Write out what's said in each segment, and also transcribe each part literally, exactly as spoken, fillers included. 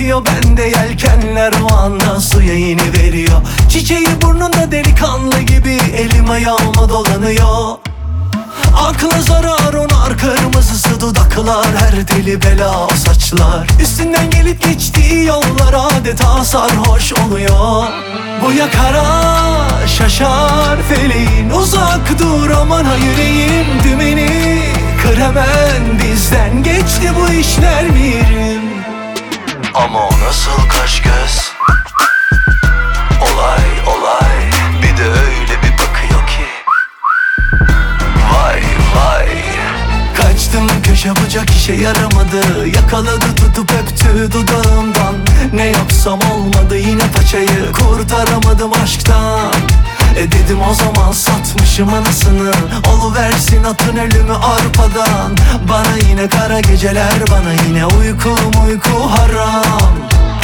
bitiyor, bende yelkenler o anda suya yeni veriyor. Çiçeği burnunda delikanlı gibi elim ayağıma dolanıyor. Akla zarar onar kırmızısı dudaklar, her deli bela o saçlar. Üstünden gelip geçtiği yollar adeta sarhoş oluyor. Bu yakara şaşar feleğin, uzak dur aman ha yüreğim dümeni. Kır hemen bizden, geçti bu işler mirim. Ama o nasıl kaş göz, olay olay, bir de öyle bir bakıyor ki vay vay. Kaçtım köşe bucak işe yaramadı, yakaladı tutup öptü dudağımdan. Ne yapsam olmadı yine paçayı, kurtaramadım aşktan. E dedim o zaman satmışım anasını, oluversin atın ölümü arpadan. Bana yine kara geceler, bana yine uyku uyku haram.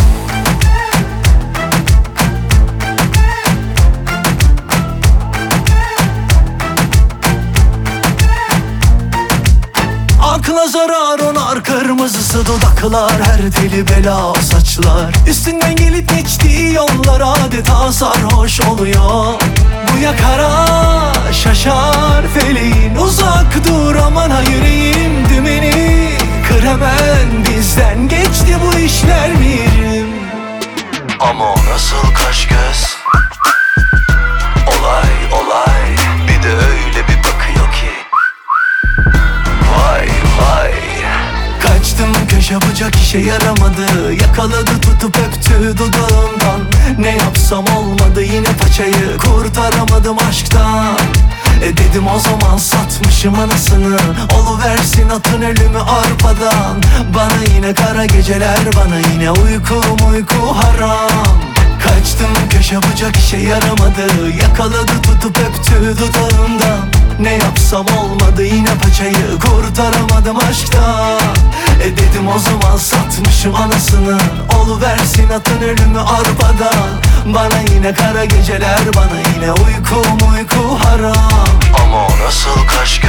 Akla zarar onar kırmızısı dudaklar, her deli bela saçlar. Üstünden gelip geçtiği yollar adeta sarhoş oluyor. Bu yakara şaşar feleğin, uzak dur aman ha yüreğim dümeni. Kır hemen bizden, geçti bu işler mirim. Ama o nasıl kaş göz, olay olay, bir de öyle bir bakıyor ki vay vay. Kaçtım köşe bucak işe yaramadı, yakaladı tutup öptü dudağımdan. Ne yapsam olmadı yine paçayı, kurtaramadım aşktan. E dedim o zaman satmışım anasını, oluversin atın ölümü arpadan. Bana yine kara geceler, bana yine uyku uyku haram. Kaçtım köşe bucak işe yaramadı, yakaladı tutup öptü dudağımdan. Ne yapsam olmadı yine paçayı, kurtaramadım aşktan. E dedim o zaman satmışım anasını, oluversin atın ölümü arpadan. Bana yine kara geceler, bana yine uyku uyku haram. Ama o nasıl kaş göz,